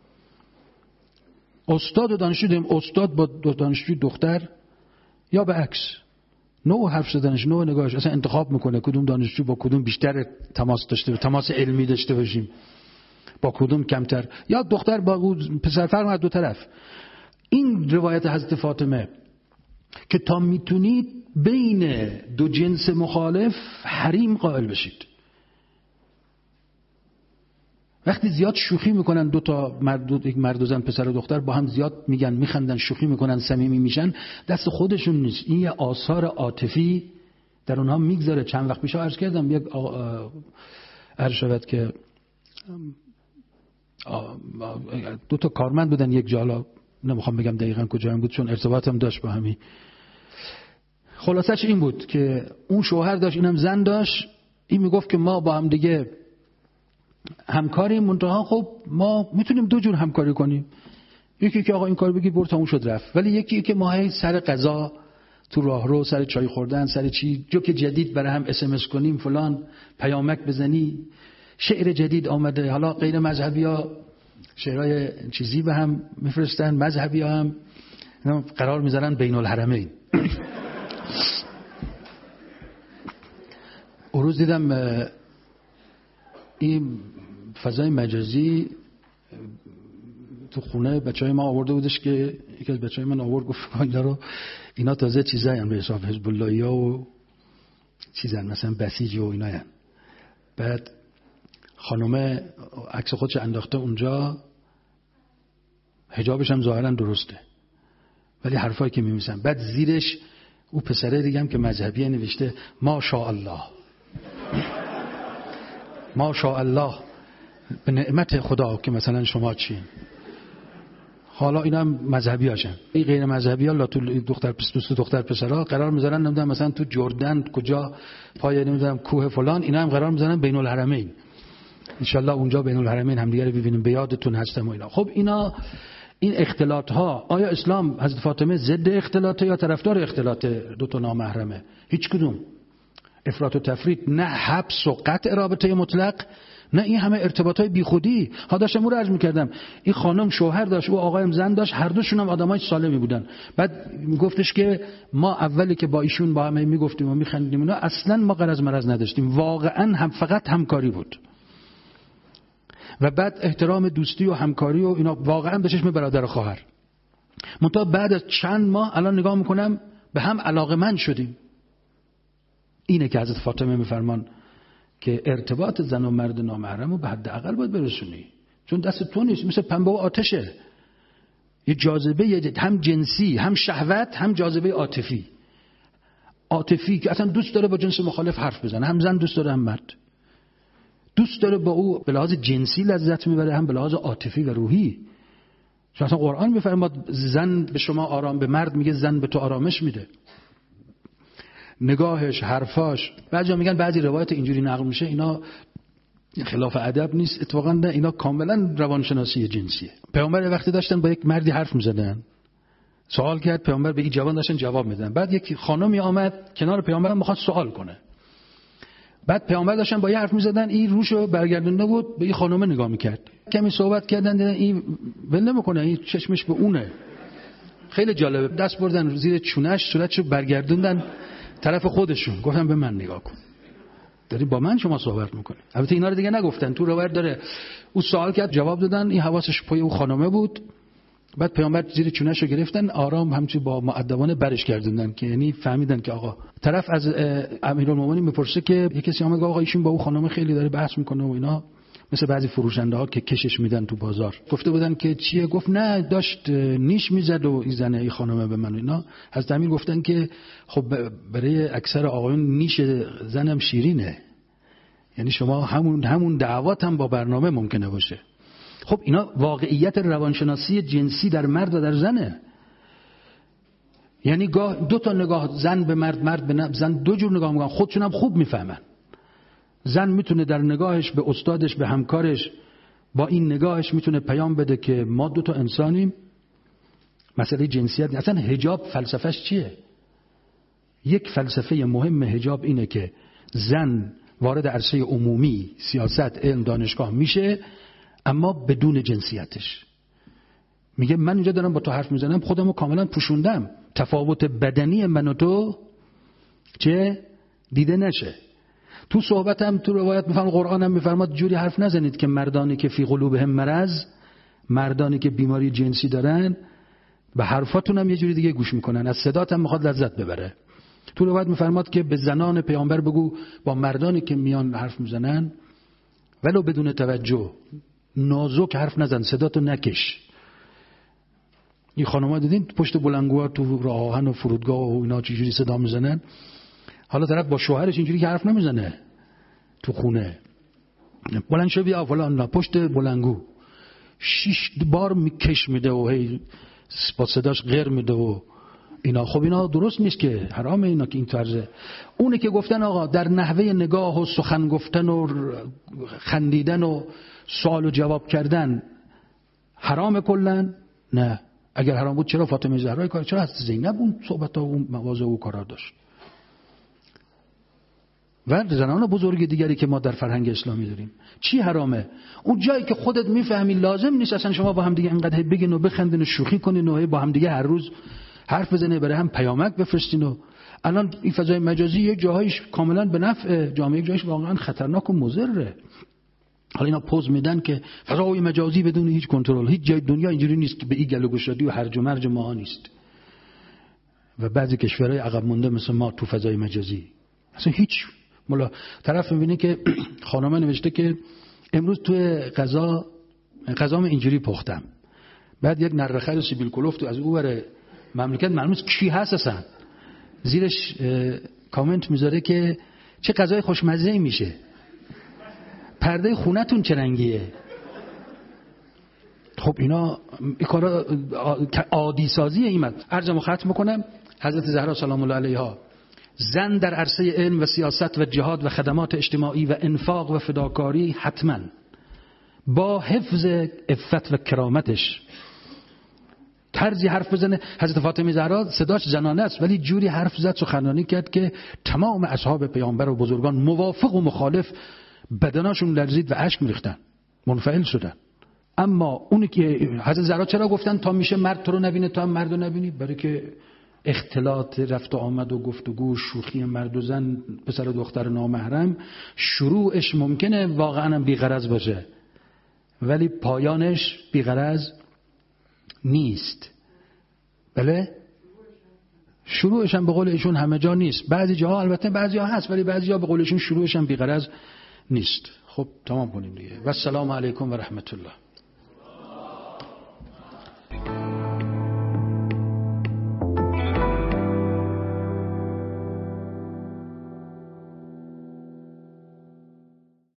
استاد و دانشجو داریم، استاد با دانشجو دختر یا به عکس. نوع حرف زدنش، نوع نگاهش، اصلا انتخاب میکنه کدوم دانشجو با کدوم بیشتر تماس داشته باشه، تماس علمی داشته باشیم، با کدوم کمتر، یا دختر با پسر، فرق از دو طرف. این روایت حضرت فاطمه که تا میتونید بین دو جنس مخالف حریم قائل بشید. وقتی زیاد شوخی میکنن دو تا مرد، یک مرد و زن، پسر و دختر با هم زیاد میگن، میخندن، شوخی میکنن، صمیمی میشن، دست خودشون نیست. این یه آثار عاطفی در اونها میگذاره. چند وقت پیش عرض کردم یک عرض شود که دو تا کارمند بودن یک جالا، نمیخوام بگم دقیقاً کجا هم بود چون ارتباطم داشت با همین. خلاصش این بود که اون شوهر داشت، اینم زن داشت. این میگفت که ما با هم دیگه همکاری، منتها خب ما میتونیم دو جور همکاری کنیم. یکی که آقا این کار بگی برو تا اون شد رفت، ولی یکی که ما هی سر غذا، تو راهرو، سر چای خوردن، سر چی جو که جدید برای هم اس ام اس کنیم، فلان پیامک بزنی، شعر جدید آمده، حالا غیر مذهبی‌ها شعرهای چیزی به هم میفرستن، مذهبی‌ها هم قرار میذارن بین الحرمین. اون روز دیدم این فضای مجازی تو خونه بچهای ما آورده بودش که یکی از بچهای من آورد گفت اینا رو، اینا تازه چیزایی هم به حساب حزب اللهیا و چیزن، مثلا بسیج و اینا هم. بعد خانم عکس خودش انداخته اونجا، حجابش هم ظاهرا درسته، ولی حرفایی که می‌نویسن بعد زیرش او پسره دیگه هم که مذهبیه نوشته ماشاءالله ماشاءالله به نعمت خدا که مثلا شما چین. حالا اینا هم مذهبی هاشن، این غیر مذهبی ها تو دختر پس دوست دختر پسرها قرار میذارن نمیدونم مثلا تو جردن کجا پای نمیدونم کوه فلان، اینا هم قرار میذارن بین الحرمین، انشالله اونجا بین الحرمین همدیگه رو ببینیم، به یادتون هستم و اینا. خب اینا این اختلاط ها، آیا اسلام حضرت فاطمه ضد اختلاطه یا طرفدار اختلاط دو تا نامحرمه؟ هیچ کدوم. افراط و تفرید، نه حبس و قطع رابطه مطلق، نه این همه ارتباطای بیخودی. ها داشتم اون رو عرض می‌کردم، این خانم شوهر داشت، او آقایم زن داشت، هر دوشون هم آدمای سالمی بودن. بعد میگفتش که ما اولی که با ایشون با هم میگفتیم و میخندیدیم اینا، اصلا ما غرض مرض نداشتیم، واقعا هم فقط همکاری بود. و بعد احترام دوستی و همکاری و اینا واقعا به چشم برادر و خواهر. منتها بعد از چند ماه الان نگاه میکنم به هم علاقه‌مند شدیم. اینه که حضرت فاطمه میفرمان که ارتباط زن و مرد نامحرم رو به حداقل باید برسونی، چون دست تو نیست، مثل پنبه و آتشه. یه جاذبه هم جنسی، هم شهوت، هم جاذبه عاطفی. عاطفی که اصلا دوست داره با جنس مخالف حرف بزنه، هم زن دوست داره هم مرد. دوست داره با او به لحاظ جنسی لذت میبره، هم به لحاظ عاطفی و روحی. چون اصلا قرآن میفرماد زن به شما آرام، به مرد میگه زن به تو آرامش میده. نگاهش، حرفاش، بعضیا میگن بعضی روایت اینجوری نقل میشه اینا خلاف ادب نیست، اتفاقا نه، اینا کاملا روانشناسی جنسیه. پیامبر وقتی داشتن با یک مردی حرف میزدن، سوال کرد، پیامبر به این جوان داشتن جواب میدادن، بعد یک خانمی آمد کنار پیامبر میخواد سوال کنه، بعد پیامبر داشتن با یه حرف میزدن، این روشو برگردونده بود به این خانم نگاه میکرد، کمی صحبت کردن دیدن این ول نمیکنه، این چشمش به اونه. خیلی جالبه، دست بردن زیر چونش، صورتشو برگردوندن طرف خودشون، گفتن به من نگاه کن، داری با من شما صحبت میکنی. البته اینا رو دیگه نگفتن، تو روایت داره او سوال کرد جواب دادن، این حواسش پای او خانمه بود. بعد پیامبر زیر چونش رو گرفتن، آرام همچی با مؤدبانه برش گردوندن، که یعنی فهمیدن که آقا طرف از امیرالمومنین میپرسه که یه کسی اومد گفت آقا ایشون با او خانم خیلی داره بحث میکنه و اینا، مثل بعضی فروشنده ها که کشش میدن تو بازار. گفته بودن که چیه؟ گفت نه داشت نیش میزد و این زنه این خانمه به من اینا. از امیر گفتن که خب برای اکثر آقایون نیش زنم شیرینه، یعنی شما همون همون دعوات هم با برنامه ممکنه باشه. خب اینا واقعیت روانشناسی جنسی در مرد و در زنه. یعنی گاه دو تا نگاه، زن به مرد، مرد به زن، دو جور نگاه میکنن، خودشون هم خوب میفهمن. زن میتونه در نگاهش به استادش، به همکارش، با این نگاهش میتونه پیام بده که ما دو تا انسانیم. مسئله جنسیت اصلا حجاب فلسفهش چیه؟ یک فلسفه مهم حجاب اینه که زن وارد عرصه عمومی، سیاست، علم، دانشگاه میشه، اما بدون جنسیتش. میگه من اینجا دارم با تو حرف میزنم، خودمو کاملا پوشوندم، تفاوت بدنی من و تو چه دیده نشه. تو صحبتم تو روایت میفرماد، قرآن هم میفرماد جوری حرف نزنید که مردانی که فی قلوبهم مرض، مردانی که بیماری جنسی دارن، به حرفاتون هم یه جوری دیگه گوش میکنن، از صدات هم میخواد لذت ببره. تو روایت میفرماد که به زنان پیامبر بگو با مردانی که میان حرف میزنن ولو بدون توجه، نازک حرف نزن، صداتو نکش. این خانم‌ها دیدین پشت بلندگوها تو راه آهن و فرودگاه و اینا چجوری صدا میزنن؟ حالا طرف با شوهرش اینجوری که حرف نمیزنه تو خونه، بلند شو بیا فلان، نه، پشت بلندگو شش بار میکش میده و هی با صداش غیر میده و اینا. خب اینا درست نیست که، حرامه اینا که این طرزه. اونه که گفتن آقا در نحوه نگاه و سخن گفتن و خندیدن و سوال و جواب کردن حرام کلن؟ نه. اگر حرام بود چرا فاطمه زهرا کار، چرا از زینب اون صحبت ها و مواضع و کارا داشت؟ و زنان بزرگ دیگری که ما در فرهنگ اسلامی داریم. چی حرامه؟ اون جایی که خودت میفهمی لازم نیست اصلا شما با هم دیگه اینقدر بگین و بخندین و شوخی کنین و با هم دیگه هر روز حرف بزنه، برای هم پیامک بفرستین. و الان این فضای مجازی یک جاهایش کاملا به نفع جامعه، یک جاهایش واقعا خطرناک و مضره. حالا اینا پوز میدن که فضای مجازی بدون هیچ کنترل، هیچ جای دنیا اینجوری نیست که به این گل و گشادی و هرج و مرج ما نیست. و بعضی کشورهای عقب مونده مثل ما تو فضای مجازی اصلا هیچ. مالا طرف میبینه که خانم نوشته که امروز توی غذا غذام اینجوری پختم، بعد یک نرخر سیبیل کلوف تو از او بره مملکت معلوم نیست کی هست اصلا زیرش کامنت میذاره که چه غذای خوشمزه‌ای میشه، پرده خونتون چه رنگیه. خب اینا کارا عادی سازیه. این عرضمو ختم میکنم. حضرت زهرا سلام الله علیها زن در عرصه علم و سیاست و جهاد و خدمات اجتماعی و انفاق و فداکاری حتما با حفظ عفت و کرامتش طرزی حرف بزنه. حضرت فاطمه زهرا صداش زنانه است ولی جوری حرف زد، سخنرانی کرد که تمام اصحاب پیامبر و بزرگان موافق و مخالف بدناشون لرزید و اشک میریختن، منفعل شدن. اما اونی که حضرت زهرا چرا گفتن تا میشه مرد تو رو نبینه تو هم مرد رو نبینی؟ برای که اختلاط رفت و آمد و گفتگو شوخی مرد و زن پسر و دختر نامحرم شروعش ممکنه واقعا هم بی‌غرض باشه ولی پایانش بی‌غرض نیست. بله شروعش هم به قول ایشون همه جا نیست، بعضی جاها البته بعضی ها هست ولی بعضی ها به قول ایشون شروعش هم بی‌غرض نیست. خب تمام کنیم دیگه. و السلام علیکم و رحمت الله.